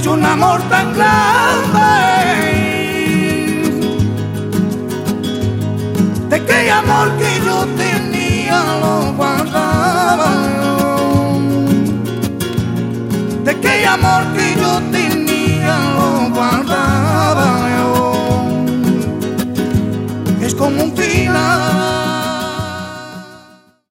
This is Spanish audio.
hecho un amor tan grande, de aquel amor que yo tenía lo guardaba, de aquel amor